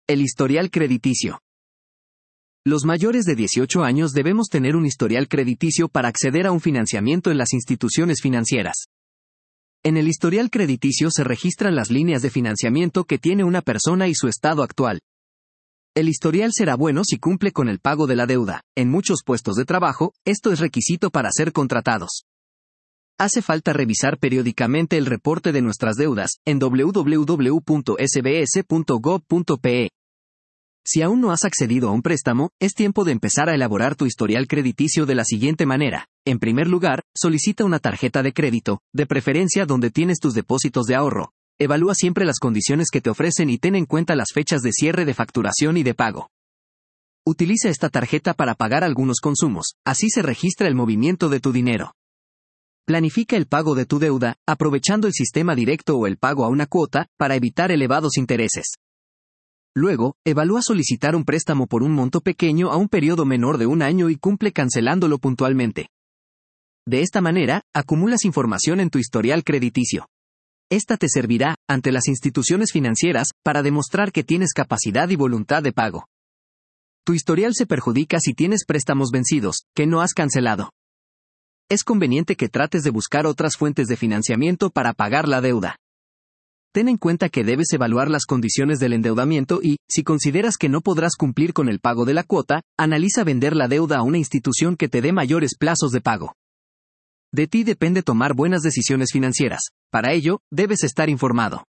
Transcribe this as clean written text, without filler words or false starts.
El historial crediticio. Los mayores de 18 años debemos tener un historial crediticio para acceder a un financiamiento en las instituciones financieras. En el historial crediticio se registran las líneas de financiamiento que tiene una persona y su estado actual. El historial será bueno si cumple con el pago de la deuda. En muchos puestos de trabajo, esto es requisito para ser contratados. Hace falta revisar periódicamente el reporte de nuestras deudas en www.sbs.gov.pe. Si aún no has accedido a un préstamo, es tiempo de empezar a elaborar tu historial crediticio de la siguiente manera. En primer lugar, solicita una tarjeta de crédito, de preferencia donde tienes tus depósitos de ahorro. Evalúa siempre las condiciones que te ofrecen y ten en cuenta las fechas de cierre de facturación y de pago. Utiliza esta tarjeta para pagar algunos consumos, así se registra el movimiento de tu dinero. Planifica el pago de tu deuda, aprovechando el sistema directo o el pago a una cuota, para evitar elevados intereses. Luego, evalúa solicitar un préstamo por un monto pequeño a un periodo menor de un año y cumple cancelándolo puntualmente. De esta manera, acumulas información en tu historial crediticio. Esta te servirá, ante las instituciones financieras, para demostrar que tienes capacidad y voluntad de pago. Tu historial se perjudica si tienes préstamos vencidos, que no has cancelado. Es conveniente que trates de buscar otras fuentes de financiamiento para pagar la deuda. Ten en cuenta que debes evaluar las condiciones del endeudamiento y, si consideras que no podrás cumplir con el pago de la cuota, analiza vender la deuda a una institución que te dé mayores plazos de pago. De ti depende tomar buenas decisiones financieras. Para ello, debes estar informado.